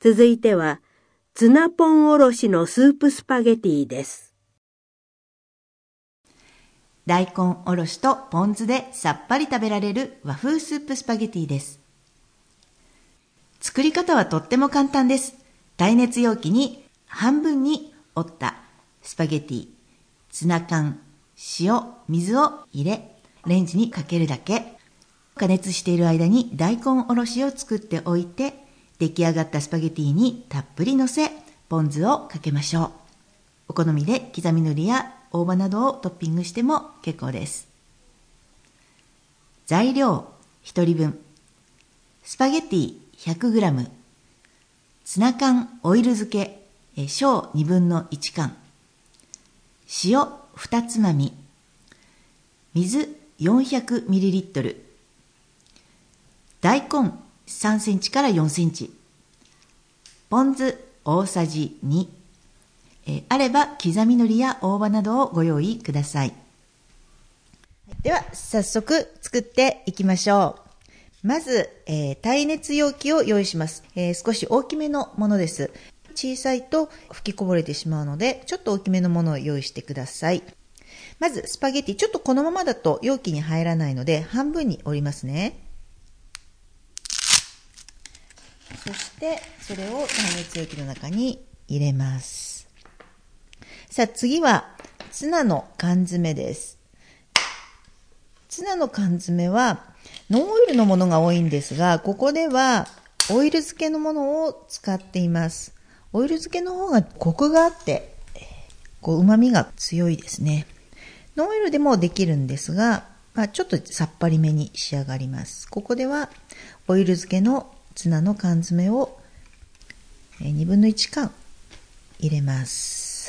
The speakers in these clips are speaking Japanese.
続いては、ツナポンおろしのスープスパゲティです。 大根おろしとポン酢でさっぱり食べられる和風スープスパゲティです。作り方はとっても簡単です。耐熱容器に半分に折ったスパゲティ、ツナ缶、塩、水を入れ、レンジにかけるだけ。加熱している間に大根おろしを作っておいて、出来上がったスパゲティにたっぷりのせ、ポン酢をかけましょう。お好みで刻み海苔や大葉などをトッピングしても結構です。材料1人分。スパゲティ 100g、ツナ缶オイル漬け小1/2缶、塩2つまみ、水 400ml、大根3センチから4センチ、ポン酢大さじ2、あれば刻み海苔や大葉などをご用意ください。では早速作っていきましょう。まず、耐熱容器を用意します。少し大きめのものです。小さいと吹きこぼれてしまうので、ちょっと大きめのものを用意してください。まずスパゲティ、ちょっとこのままだと容器に入らないので半分に折りますね。そしてそれを耐熱容器の中に入れます。さあ次はツナの缶詰です。ツナの缶詰はノンオイルのものが多いんですが、ここではオイル漬けのものを使っています。オイル漬けの方がコクがあって旨味が強いですね。ノンオイルでもできるんですが、ちょっとさっぱりめに仕上がります。ここではオイル漬けのツナの缶詰を1/2缶入れます。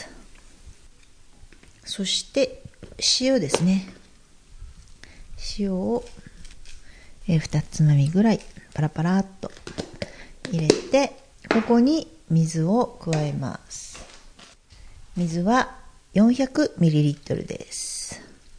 そして塩ですね。塩を2つまみぐらいパラパラっと入れて、ここに水を加えます。水は 400ml です。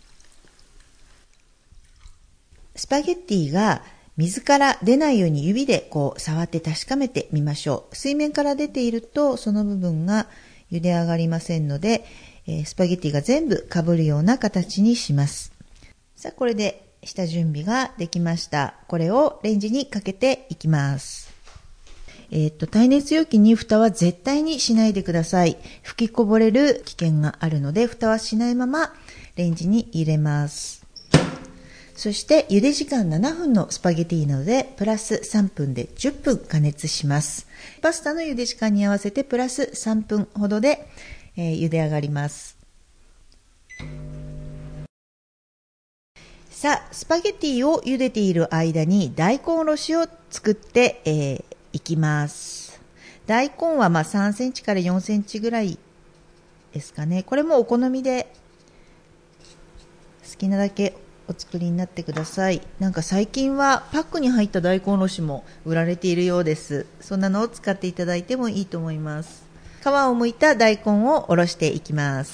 スパゲッティが水から出ないように指で触って確かめてみましょう。水面から出ているとその部分が茹で上がりませんので、スパゲッティが全部かぶるような形にします。さあこれで下準備ができました。これをレンジにかけていきます。耐熱容器に蓋は絶対にしないでください。吹きこぼれる危険があるので、蓋はしないままレンジに入れます。そして茹で時間7分のスパゲティなので、プラス3分で10分加熱します。パスタの茹で時間に合わせてプラス3分ほどで、茹で上がります。さあ、スパゲティを茹でている間に大根おろしを作っていきます。大根は3センチから4センチぐらいですかね。これもお好みで好きなだけお作りになってください。なんか最近はパックに入った大根おろしも売られているようです。そんなのを使っていただいてもいいと思います。皮を剥いた大根をおろしていきます。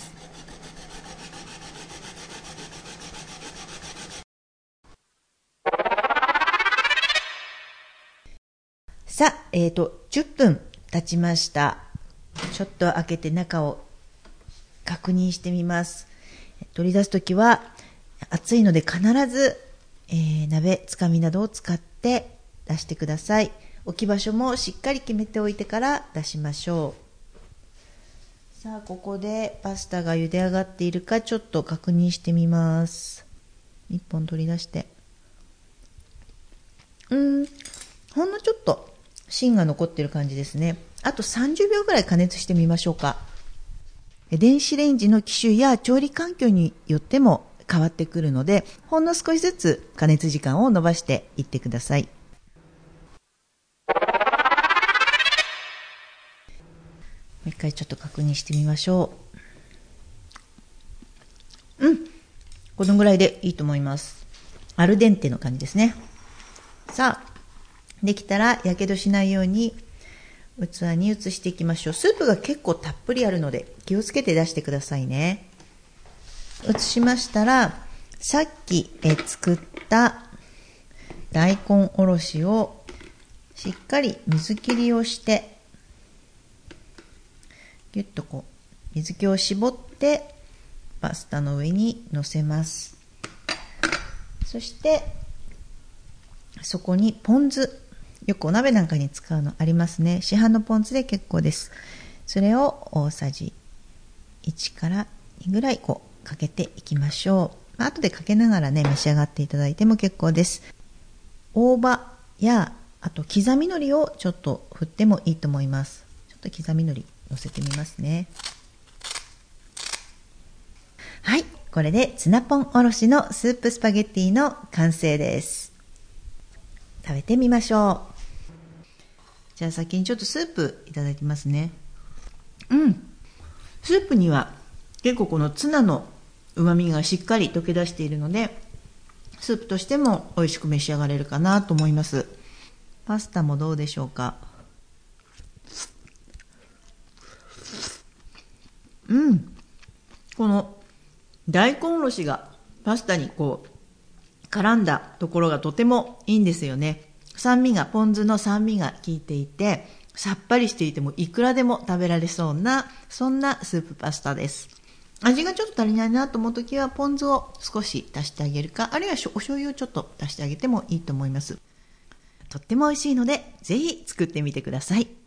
さあ、10分経ちました。ちょっと開けて中を確認してみます。取り出すときは熱いので必ず、鍋つかみなどを使って出してください。置き場所もしっかり決めておいてから出しましょう。さあここでパスタが茹で上がっているかちょっと確認してみます。1本取り出して、ほんのちょっと芯が残っている感じですね。あと30秒ぐらい加熱してみましょうか。電子レンジの機種や調理環境によっても変わってくるので、ほんの少しずつ加熱時間を延ばしていってください。もう一回ちょっと確認してみましょう。このぐらいでいいと思います。アルデンテの感じですね。さあできたらやけどしないように器に移していきましょう。スープが結構たっぷりあるので気をつけて出してくださいね。移しましたら、さっき作った大根おろしをしっかり水切りをしてぎゅっとこう水気を絞ってパスタの上に乗せます。そしてそこにポン酢、よくお鍋なんかに使うのありますね。市販のポン酢で結構です。それを大さじ1から2ぐらいこうかけていきましょう。後でかけながらね召し上がっていただいても結構です。大葉やあと刻み海苔をちょっと振ってもいいと思います。ちょっと刻み海苔乗せてみますね。はい、これでツナポンおろしのスープスパゲッティの完成です。食べてみましょう。じゃあ先にちょっとスープいただきますね。スープには結構このツナの旨味がしっかり溶け出しているので、スープとしても美味しく召し上がれるかなと思います。パスタもどうでしょうか。この大根おろしがパスタにこう絡んだところがとてもいいんですよね。ポン酢の酸味が効いていて、さっぱりしていてもいくらでも食べられそうな、そんなスープパスタです。味がちょっと足りないなと思うときはポン酢を少し足してあげるか、あるいはお醤油をちょっと足してあげてもいいと思います。とっても美味しいのでぜひ作ってみてください。